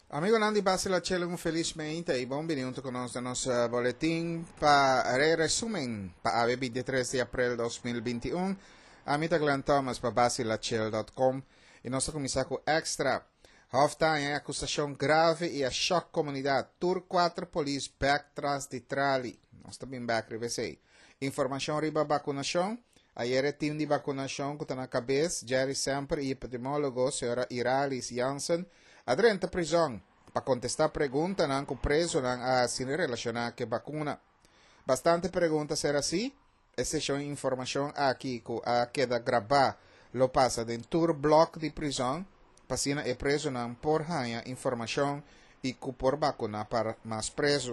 Amigo Nandi Basila Chelum felizmente e bem-vindo conosco no nosso boletim para resumen para a 23 de abril de 2021. A mim Glenn Thomas para basilachel.com e nós começamos com extra. Hofta em acusação grave e a choque comunidade. Tour 4 police back trás de trali. Nós também back revesei. Informação riba vacunação. Ayer time de vacunação que está na cabeça, Jerry Semper e epidemiólogo, senhora Iralis Janssen, adrenta prisão para contestar perguntas não que preso não a se relacionar com vacuna. Bastante perguntas será assim. Essa é informação aqui que a queda gravar lo passa dentro do bloco de prisão. Pasina é preso não por ganhar informação e que por vacuna para mais preso.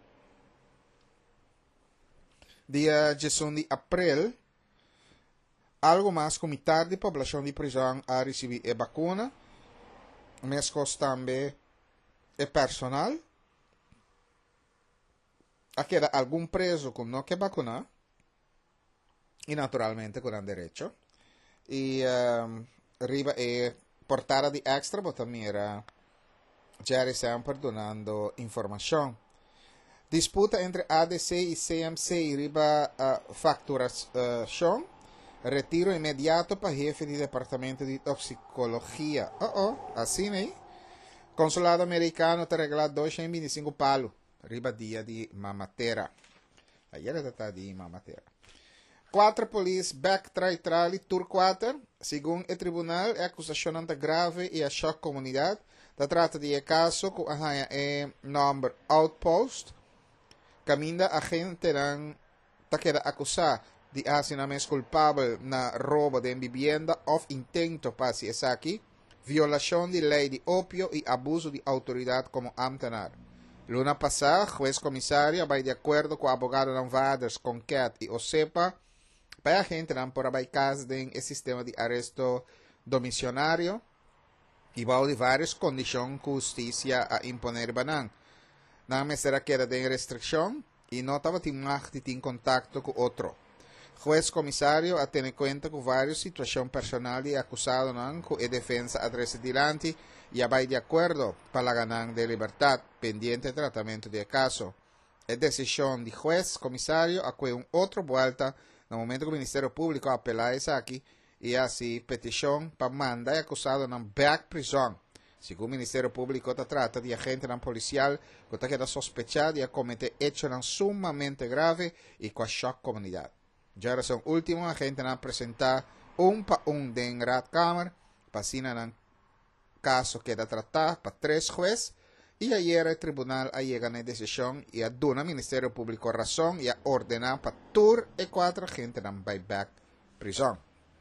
Dia 18 de abril, algo mais como metade da população de prisão a receber a vacuna, mas também é personal. A queda algum preso que não quer vacinar, e naturalmente com direito. E arriba é portada de extra, mas também era Jerry sempre donando informação. Disputa entre ADC e CMC arriba facturação. Retiro imediato para jefe de departamento de toxicologia. Assim, né? Consulado americano está regalado 225 palos. Riba dia de mamatera. Ayer está de mamatera. 4 police back trali tour 4. Segundo o tribunal, a acusação anta grave e a choque comunidade. Da trata de caso com a number outpost. Caminda a gente não está queda acusado de asinamento culpável na roubo de vivienda ou intento para se aqui, violação de lei de opio e abuso de autoridade como ambtenar. Luna passada, juez comissário vai de acordo com o abogado Nan Vaders, Conquet e OSEPA para a gente não por abaixar do sistema de arresto domiciliário e vai de várias condições que a justiça a imponer banan. Não me será queda de restrição e não estava em contato com outro. Juez comissário a ter em conta com várias situações personais e acusado com a defesa adresse dilante e vai de acordo para ganhar de liberdade pendiente de tratamento de caso. A decisão de juez comissário a que outra volta no momento que o Ministério Público apelar essa aqui e assim petição para mandar acusado na back prisão. Segundo o Ministério Público, está trata de agente policial que está queda sospechado de cometer hechos sumamente grave e com a choque comunidade. Já são últimos agentes a apresentar para dentro da Câmara, para no caso que da tratar para 3 jueces, e ayer o tribunal a llega na decisão e a dona ao Ministério Público razão e a ordenar para tour e 4 agentes na buyback prisão.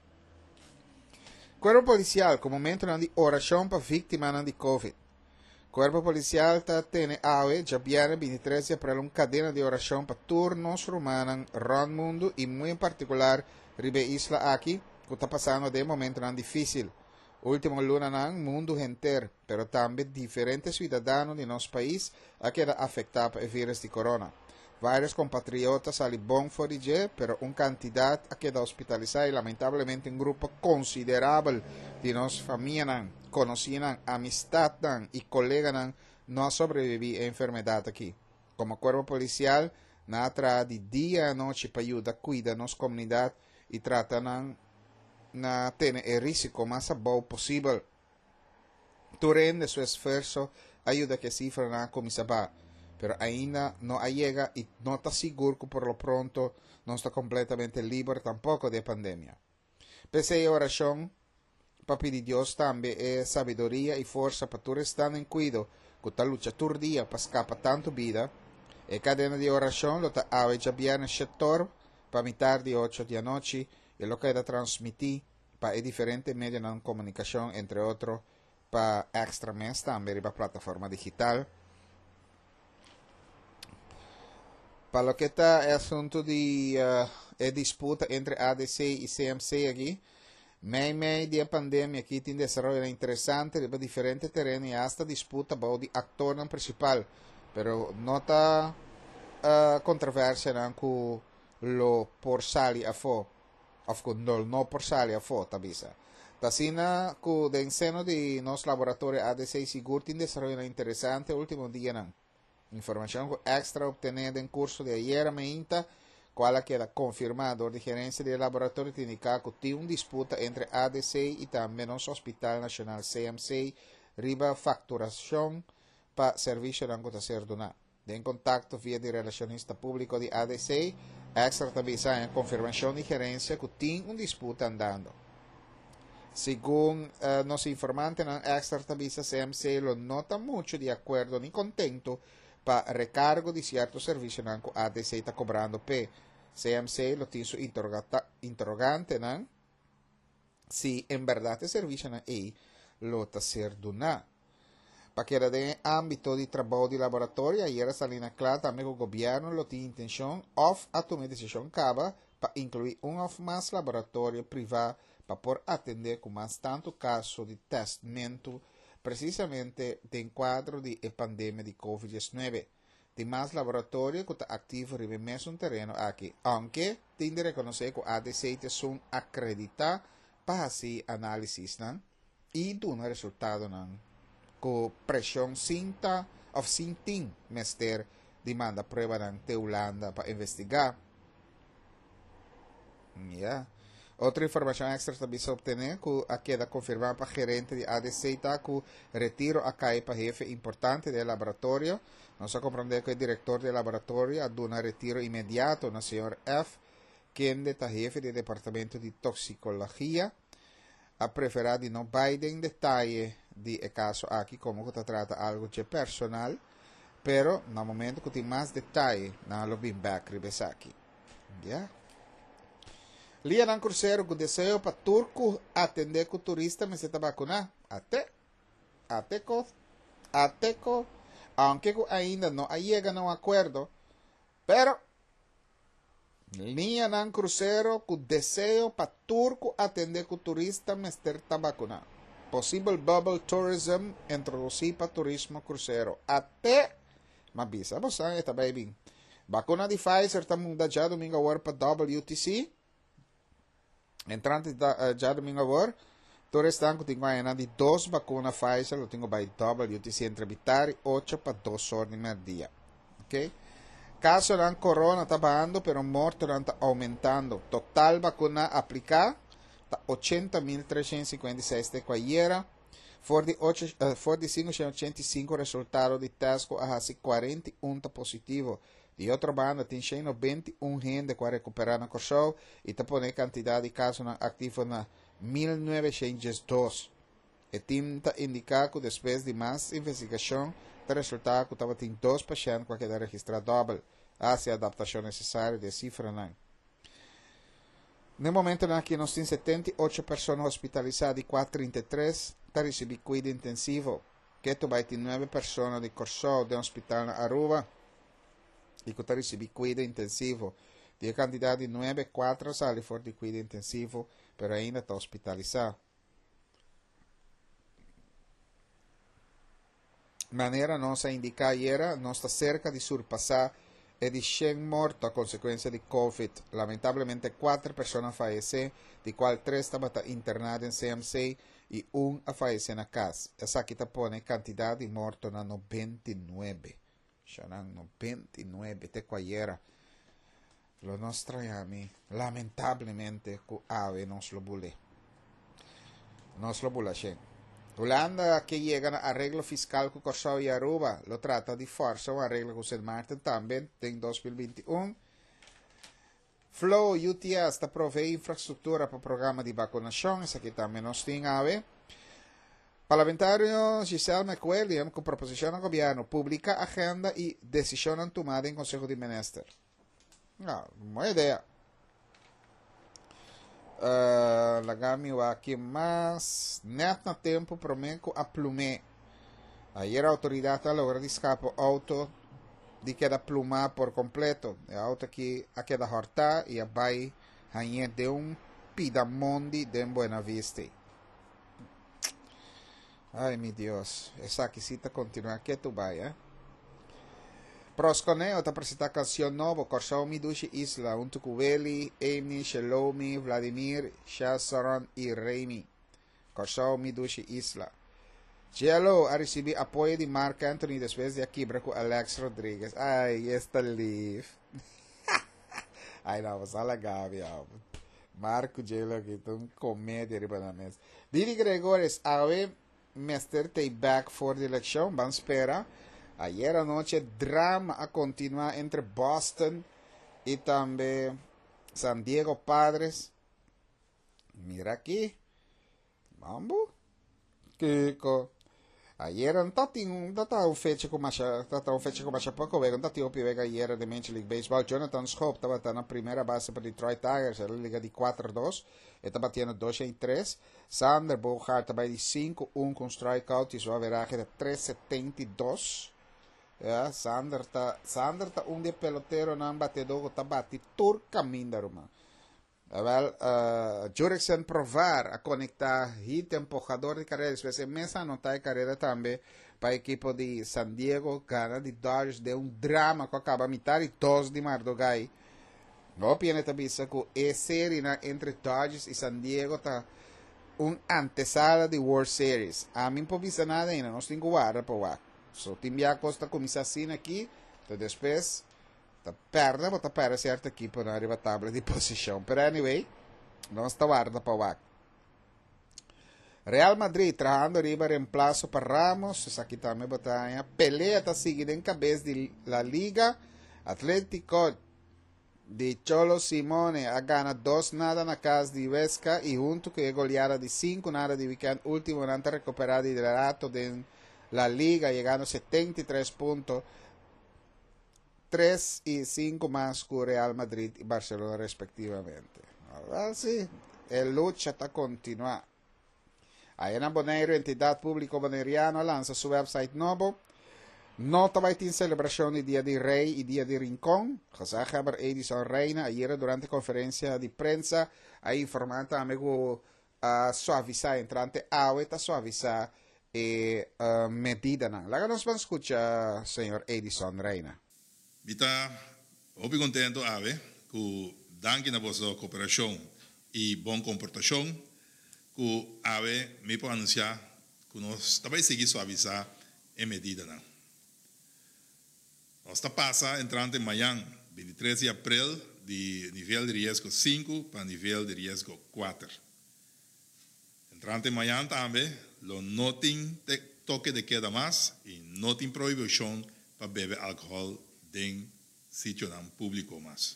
Corpo policial, como momento de oração para vítimas de Covid. Corpo policial está tendo já viene 23 de abril uma cadena de oração para turnos romanos round mundo e muito em particular ribe isla aqui, que está passando de momento difícil. Último luna no mundo inteiro, pero também diferentes cidadãos de nosso país a queda afetados pelo vírus de corona. Vários compatriotas ali bom forige, pero uma quantidade a queda hospitalizada e lamentavelmente um grupo considerável de nossa família conociam, amistad e colegas não sobrevivi a enfermidade aqui. Como corpo policial, na atrás de dia e noite para ajudar, cuida nossa comunidade e trata na ter o risco mais bom possível. Durante seu esforço, ajuda que a cifra não começa pero ainda não llega e não está seguro que por lo pronto não está completamente livre tampoco de pandemia. Pese a oração, para pedir Deus também é sabedoria e força para tu estar em cuidado, que está luta todo dia para escapar tanto vida. E cadena de oração, lo está a já viernes setor, para mitad de 8 da noite, e lo que da transmitir para diferentes medios de comunicação, entre outros, para extra mês também, para plataforma digital. Para lo que está el asunto de disputa entre ADC y CMC aquí, meio de pandemia aqui tem desarrollo interessante de diferentes terrenos e hasta disputa para o actor principal, pero não está controvérsia com lo por sali a fo, of no por sali a fo tabisa. Tasina ku den seno de nos laboratório ADC seguro tem desarrollo interessante último dia não. Informação extra obtenida em curso de ayer mainta, qual queda confirmado de gerência de laboratório de indicar que tem uma disputa entre ADC e também nosso Hospital Nacional CMC, riba facturação para serviço de anguta ser donado. De contato via de relacionista público de ADC, extra também sai a confirmação de gerência que tem uma disputa andando. Segundo nosso informante, na extra também CMC lo nota muito de acordo e contento para recargo de certo serviço que a ADC está cobrando pe CMC lo tiene su interrogante não se em verdade o serviço não é lo está ser donado. Para que de âmbito de trabalho de laboratório, ayer salina clara também o governo lo tem intenção of a tomar decisão caba para incluir of mais laboratório privado para por atender com mais tanto caso de testamento precisamente em quadro de pandemia de COVID-19. Tem mais laboratório que está ativo em mesmo terreno aqui, aunque tem de reconhecer que a ADC são acreditar para fazer análisis e dar um resultado com pressão cinta ou cintin mester demanda prova de Holanda para investigar. Yeah. Outra informação extra também se obter que a queda confirmada para gerente de ADC está que retiro a CAI para jefe importante do laboratório. Nós compreendemos que o diretor do laboratório dá um retiro imediato na senhor F, quem é jefe do departamento de toxicologia. A preferir de não vai em detalhe de caso aqui como que trata algo de personal, pero no momento que tem mais detalhe na lo bem back aqui. Yeah. Lia ng cruzeiro com desejo para turco atender com turista mas está vacunar até co aunque ainda não chega a um acordo, pero linha ng cruzeiro com desejo para turco atender com turista mas está vacunar. Possível bubble tourism introduzir para turismo cruzeiro até mabisa você está bem. Vacuna de Pfizer está mudando já domingo agora para WTC. Entrante já domingo agora, todo estanco tenho ainda de 2 vacunas Pfizer, lo tenho by WTC entre vitar 8 para 2 horas no dia. Ok? Caso de corona está bajando, pero morto está aumentando. Total vacuna aplicada, 80.356 de cualquiera. For de 585 resultados de teste, a 41 positivo. De outra banda, tem 91 gente que recuperar na Corsol e está pondo quantidade de casos ativos na 1902. E tinta indicar que depois de mais investigação, o resultado que estava em 2 pacientes que quedar registrado doble. Hace a adaptação necessária de cifra não. No momento aqui nós temos 78 pessoas hospitalizadas e 433 está recebendo cuidado intensivo. Que tu vai ter 9 pessoas de Corsol de hospital na Aruba. E que está recebendo cuidado intensivo. De quantidade de 9, 4 sale fora de cuidado intensivo, pero ainda está hospitalizado. Maneira nossa indicar era, nós está cerca de surpassar de 100 mortos a consequência de Covid. Lamentavelmente, 4 pessoas faleceram, de qual 3 estavam internadas em CMC e 1 a falecer na casa. Essa aqui está pondo quantidade de mortos na 99. Já na 99, até qualquer. Lo nós traiamos, lamentavelmente, que ave nos lo bule. Nos lo bula, gente. Holanda, que chega a arreglo fiscal com Corsol e Aruba, lo trata de força, um arreglo com St. Martin também, em 2021. Flow UTS está provee infraestrutura para o programa de vacunação, isso aqui também nós temos a ver. Parlamentario Giselle McWilliam, com proposição ao governo, publica agenda e decisão tomada em Conselho de Ministros. Boa ideia. Lagami aqui mais net na tempo prometo a plume. Ayer a autoridade logra de escapar auto de queda plumar por completo. A auto que a queda horta e a vai hanhe de pidamondi de Buena Vista. Ai meu Deus, essa aqui cita continua que tu vai, Prosconeo está apresentando a canção nova, Corsol Midushi Isla, junto com Veli, Amy, Shelomi, Vladimir, Shazaron e Remy. Corsao Midushi Isla. Cielo ha recibido apoyo de Marc Anthony después de aquí con Alex Rodriguez. Ay, esta live. Ai, não, só legal, viu? Marco Cielo aqui, então comédia riba na mesa. Didi Gregores, ave Mr. Tay back for the election. Vamos esperar. Ayer anoche, drama a continuar entre Boston y también San Diego Padres. Mira aqui. Mambo. Kiko. Ayer não tá um fecho com macha pouco vega, não tá tio pivega ayer de Major League Baseball. Jonathan Schoop estava na primeira base para Detroit Tigers, ele liga de 4-2, ele está batendo 2-3. Sander Bogaert está de 5-1 com strikeout e sua averagem de 3.72. Ja, Sander tá de pelotero não batedor, tá bate turca mindaro, man. Wel, Jurickson provar a conectar hit empujador de carreira, especialmente anotar carreira também para a equipe de San Diego, gana de Dodgers, de um drama que acaba a mitad e 2 de Mardogai. Não piene também que a série entre Dodgers e San Diego tá antesala de World Series. A mim não precisa nada ainda, não tenho guarda para o so, Timbia Costa começa assim aqui, então depois tá perde certa equipe na arriba tabla de posição. Pero anyway, não está guarda para o Real Madrid trabajando arriba reemplazo para Ramos, essa aqui também batalha. Pelea está seguida em cabeça de la Liga. Atlético de Cholo Simone a gana 2-0 na casa de Vesca e junto que é goleada de 5-0 de weekend último antes recuperado de liderato de la Liga, llegando 73 puntos. 3 y 5 más con Real Madrid y Barcelona respectivamente. Ahora sí, el lucha está continua. Aena Boneiro, entidad público boneriana, lanza su website nuevo. Nota vai in celebrazione di Dia di Rey y Dia di Rincón. José Javier Edison Reina, ayer durante conferencia de prensa, ha informado amigo a suavizar entrante agua, suavizar medida. Laga nos van a escuchar, señor Edison Reina. Está muito contente com danke na vossa cooperação e boa comportação que me pode anunciar que nós também seguir suavizar em medida. Nós está passa entrando em manhã 23 de abril de nível de risco 5 para nível de risco 4. Entrando em manhã também não tem toque de queda mais e não tem proibição para beber álcool em sítio público mais.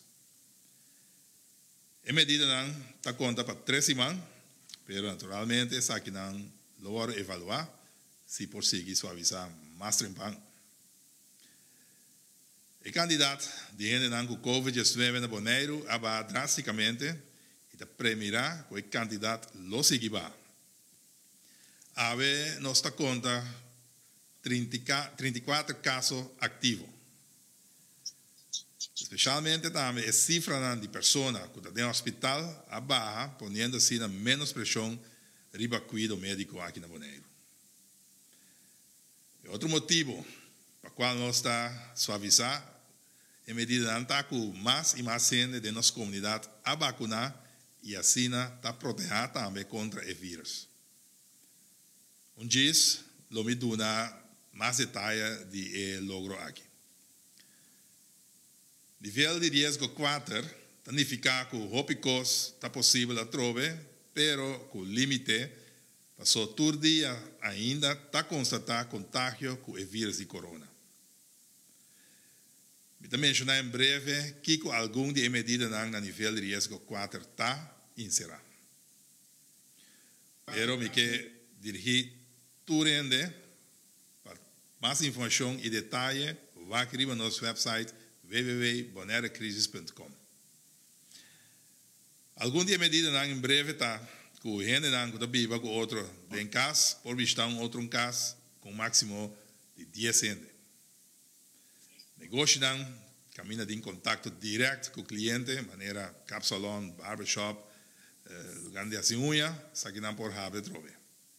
Em medida está conta para 3 semanas, mas naturalmente essa aqui não logo evaluar se por seguir suavizar mais trempão. O candidato de gente com Covid-19 na Boneiro aba drasticamente e da primeira com o candidato lo seguirá. Ave nos está conta 34 casos ativos. Especialmente também a cifra de pessoas que estão no hospital a barra, ponendo assim menos pressão riba cuidado médico aqui na Boneiro. Outro motivo para qual nós está suavizar em medida que mais e mais gente de nossa comunidade a vacinar e assim está protegida também contra o vírus. Diz, lo me dá mais detalhes de logro aqui. Nível de risco 4 significa que o hopicos está possível a trove, pero com limite, passou todo dia ainda está constatado contágio com o vírus de corona. Eu também mencionar em breve que algum de medidas no nível de risco 4 está inserido. Pero me que dirigir tudo para mais informação e detalhe, vá aqui no nosso website www.bonaerocrisis.com. Algum dia medida em breve está com gente que está viva com outro em casa, por vista outro caso com máximo de 10 gente. Negócio caminha em contato direto com o cliente, maneira capsalon, barbershop, lugar de assim unha, aqui não por haver trove.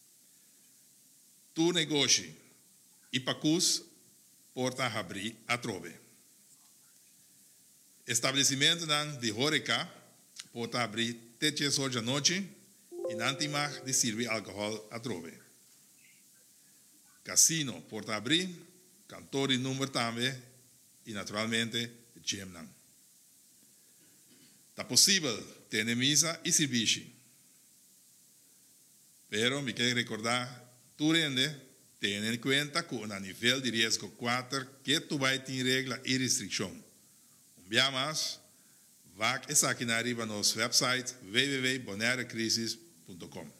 Tu negócio e pacus porta abrir a trove. Estabelecimento de Horeca porta abrir 3 horas da noite e não mag de servir álcool a trove. Casino porta abrir, cantor e número também, e naturalmente, gym não. Tá possível ter misa e serviço. Pero me quero recordar, tu rende, ten em conta que no nível de risco 4, que tu vai ter regra e restrição. Dia mais, vá essa aqui na arriba no nosso website www.bonaerecrisis.com.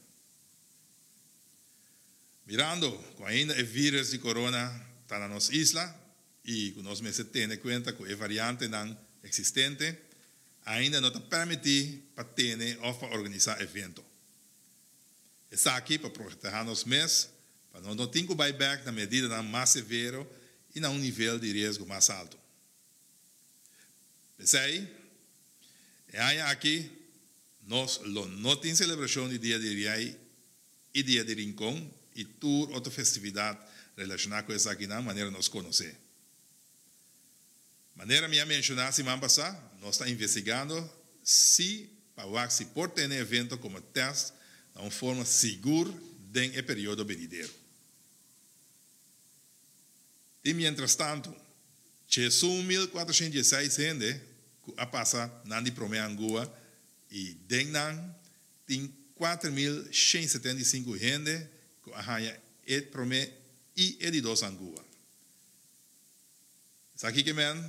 Mirando, com ainda o vírus de corona está na nossa isla e que nós mesmos temos em conta que a variante não existente ainda não está permitido para ter ou para organizar evento. Está aqui para proteger nos mesmos, para não ter que buyback na medida mais severa e na nível de risco mais alto. Pensei, e aqui nós não temos celebração de dia de Riai e dia de Rincón e toda outra festividade relacionada com essa aqui na maneira nos conhecer. Maneira minha mencionar semana passada, nós estamos investigando se para se pode ter evento como teste de uma forma segura dentro do período venidero. E, mientras tanto, 1.416 gente a passar na primeira Angola e dentro tem 4.175 gente que arranha e primeira e de dois Angola. Isso aqui que men,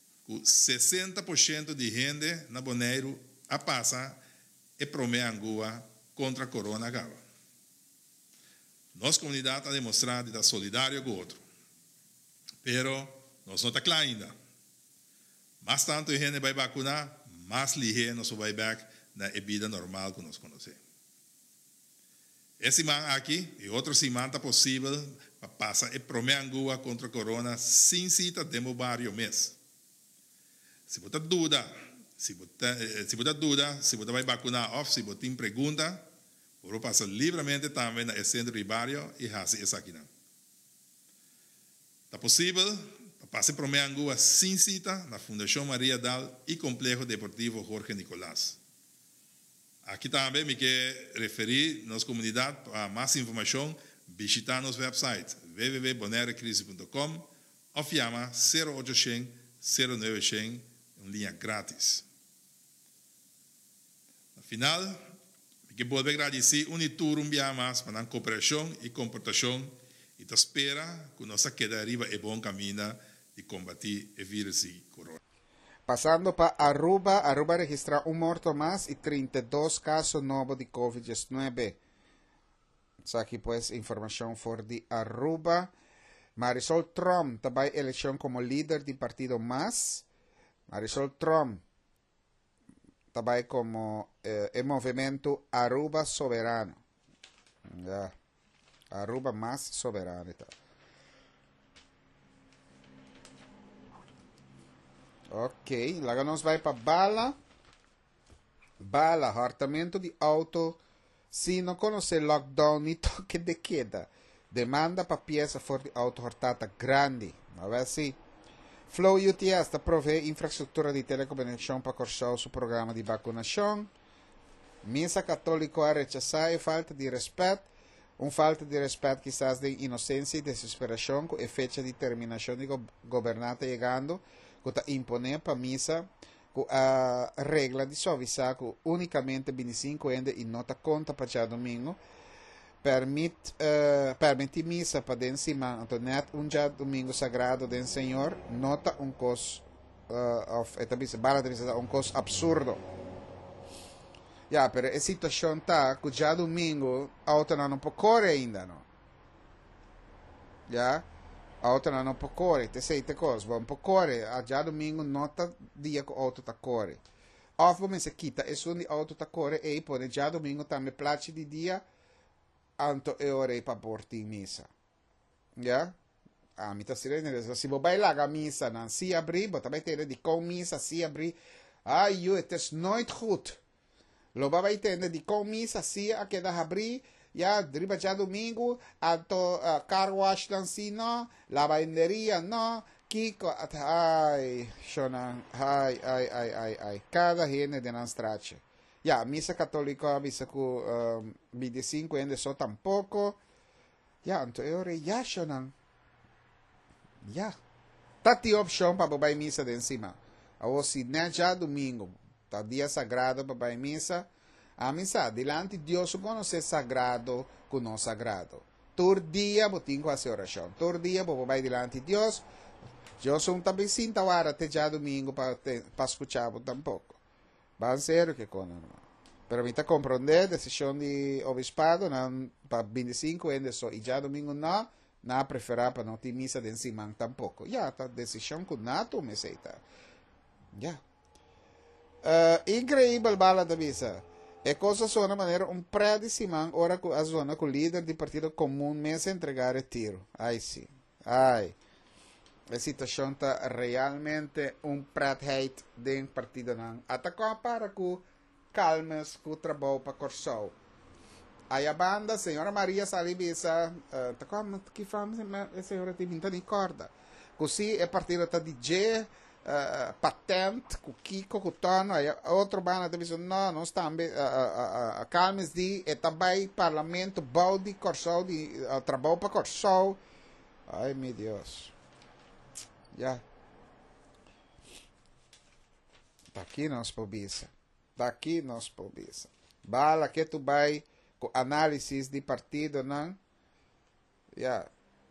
60% de gente na Bonaire a passar e primeira Angola contra a corona agora. Nossa comunidade ha demonstrado de estar solidário com o outro. Pero nós não está claro ainda. Mais tanto a gente vai vacinar, mais ligeiro nós vai back na vida normal que nós conhecemos. Essa semana aqui e outra semana está possível para passar a primeira Angola contra a corona sem cita demo vários meses. Se você dúvida, se você vai vacinar ou se você tem pergunta, você passa livremente também na centro de barrio e fazer isso aqui. Está possível para passar a primeira Angola sem cita na Fundação Maria Dal e Complexo Deportivo Jorge Nicolás. Aqui também me quero referir nossa comunidade para mais informação, visitar nosso website www.bonaerecrisis.com ou chama 0800 0900, uma linha grátis. No final, me quero voltar a agradecer um dia mais para a cooperação e comportação e te espera que nossa queda arriba é bom caminho de combater o vírus e corona. Passando para Aruba, Aruba registra um morto mais e 32 casos novos de Covid-19. Isso aqui, pues, informação for de Aruba. Marisol Trump também eleição como líder do partido MAS. Marisol Trump também como o movimento Aruba Soberano. Yeah. Aruba MAS Soberano. Então. Ok, lá nós vai para Bala. Bala, hartamento de auto. Se não conhecer lockdown e toque de queda. Demanda para peça for de auto hortata grande. A ver se. Flow UTS está provê infraestrutura de telecomunicação para cursar o programa de vacunação. Missa católica a rechazar falta de respeito. Falta de respeito quizás de inocência e desesperação com a fecha de terminação de governante chegando. Que está imponer para missa a regra de suavizar que unicamente 25 anos e nota conta para já domingo permite missa para den semana net já domingo sagrado den Senhor nota cos um cos absurdo pero a situação tá que já domingo auto não pode ainda não auto não pode correr, te sei te cos, vão pode correr, já domingo nota dia que o auto tá corre. Of você se quita, é onde o auto tá corre e pode já domingo também place de dia, anto e ore para porti missa. Já? A mim tá sirene, se você vai lá a missa, não se abrir, você também tem de com missa, se abrir, het is nooit goed. Lo vai entender de com missa, se a queda abrir, driba já domingo, alto car wash lancino, lavanderia no, Kiko, ai, Shonan, ai, cada gente de nossa trache. Ya, misa católica, misa ku 25 ende so tampoco. Ya, então eu reacho nang. Ya. Tati opção para babai misa de cima. Ou se nem já domingo, tá dia sagrado para babai misa. A misa, delante de Deus, conhecer sagrado com não sagrado. Todo dia, botinho fazer oração. Todo dia, babai delante de Deus. Eu sou também sinta hora até já domingo para escutar tampouco. Vai ser que com Pero me compreender decisão de obispado para 25 anos só e já domingo não. Na preferar para não ter missa de cima tampouco. Já, tá decisão que não tome aceita. Já. Incrível bala da missa. É coisa só na maneira pré de cima, ora que a zona que o líder do partido comum me entregar retiro. Ai sim. Ai. A situação está realmente pretheid do partido não. Até para que calmes que o trabalho para Corsol. Aí a banda, senhora Maria Salibisa, que faz a senhora tem muita corda. Così é partido da DJ, patente, com Kiko, com Tono, aí outra banda diz, não está calmes de, e também parlamento, bau de Corsol, de trabalho para Corsol. Ai, meu Deus. Já. Daqui nós pobisa. Daqui nós pobisa. Bala que tu vai com análise de partido, não? Yeah.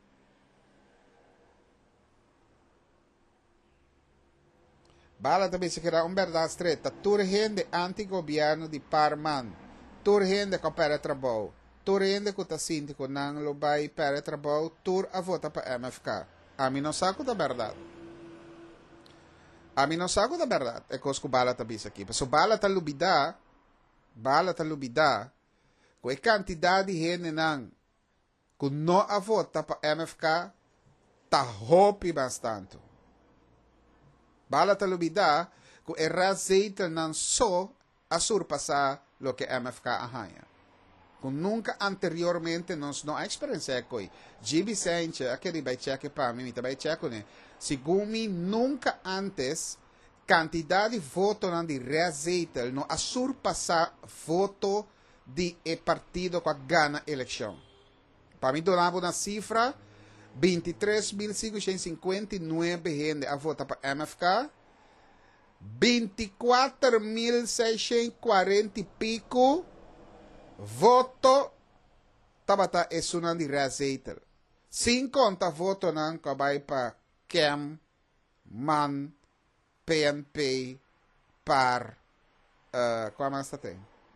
Bala também se quer verdade estreita. Tur gente anti-governo de Parman. Tur gente que para trabalho. Tur gente que está síndico não lo vai para trabalho. Tur a vota para MFK. A mim não saco da verdade. A mim não saco da verdade. É coisa que bala também isso aqui. Mas bala tá lubida. Bala tá lubida. Com a quantidade de gente que não a vota para MFK, tá roupi bastante. Bala ta lubida, que a razeita não só a surpassar o que MFK arranha. Que nunca anteriormente nós não experienciamos com Gibi Sanchez, aquele vai cheque para mim, também cheque, né? Segundo mim, nunca antes, quantidade de voto de razeita não a surpassar voto de partido que ganha a eleição. Para mim, donava uma cifra, 23.559 gente a votar para MFK, 24.640 e pico voto tabata é uma de razeita. 50 votos não que vai para CAM, MAN, PNP, PAR, qual mais tem?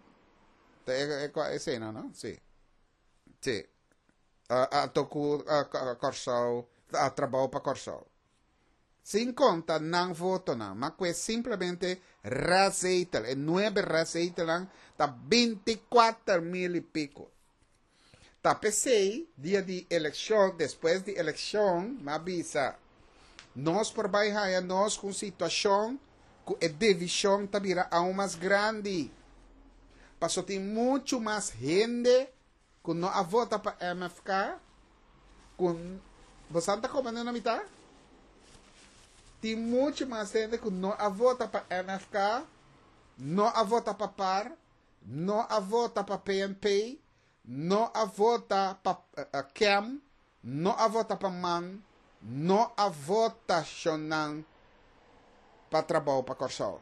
É cena, não? Sim. Sim. A toco a Corsol, a trabalho para Corsol. Sem conta, não voto não, mas é simplesmente razeita, é 9 razeita não, tá 24.000 e pico. Tá pensei, dia de eleição, depois de eleição, me avisa, nós por baixo, nós com situação, com a divisão tá vira aún mais grande. Passou tem muito mais gente que não a vota para MFK, com você está comandando a mitad? Tem muito mais gente que não a vota para MFK, não a vota para PAR, não a vota para PNP, não a vota para CAM, não a vota para MAN, não a votação para trabalho para Corsol.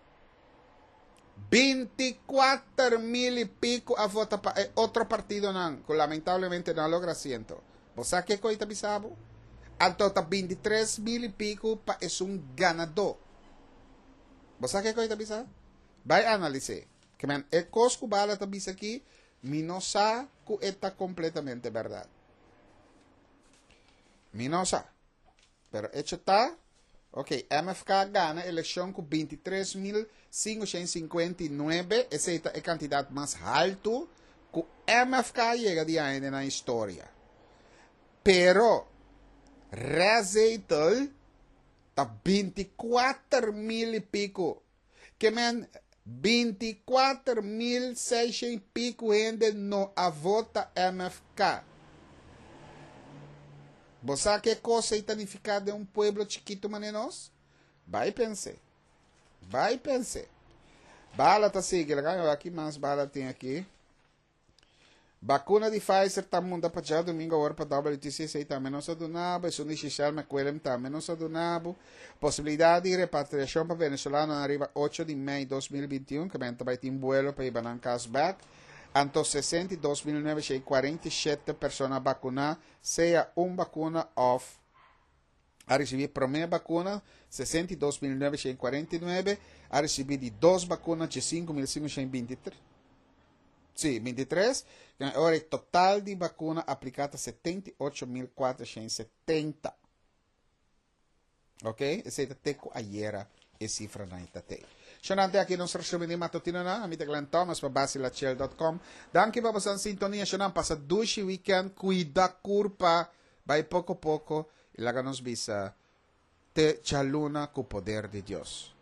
24.000 e pico a vota para outro partido não, que lamentavelmente não logra asiento. Você sabe que coisa bisabo? Então tá 23.000 e pico para é ganador. Você sabe que coisa bisabo? Vai analisar. Que man, é coisa que bala tá bisa aqui, me não sabe que está completamente verdade. Me não sabe. Pero hecho está. Ok, MFK ganha a eleição com 23.559, essa é a quantidade mais alta que MFK chega de ainda na história. Pero, Razeitel está 24.000 e pico. Que men 24.600 e pico gente não a vota MFK. Você sabe que coisa significa de pueblo chiquito manenos? Vai pensar. Vai pensar. Bala tá sigue, aqui mais bala tem aqui. Vacuna de Pfizer também dá para já domingo agora para WTC também não se donava, isso não se McQuillan também não se donava. Possibilidade de repatriação para venezuelano arriva 8 de maio de 2021, que vai ter um vuelo para ir para cashback. Anto 60 2047 pessoas vacunadas, seja uma vacuna off. A receber a primeira vacuna, 62.949, a receber de 2 vacunas de 5.523. Sim, 23. Agora, o total de vacuna aplicada 78.470. Ok? Esse é o teco ayer, e cifra na itate. Xonante aqui nos resumo de matutino na, amite Glenn Thomas, para basilachel.com. Danke para você sintonia, xonan, passa 2 weekend, cuida curpa, vai pouco a pouco, e laga nos visa, te chaluna com o poder de Deus.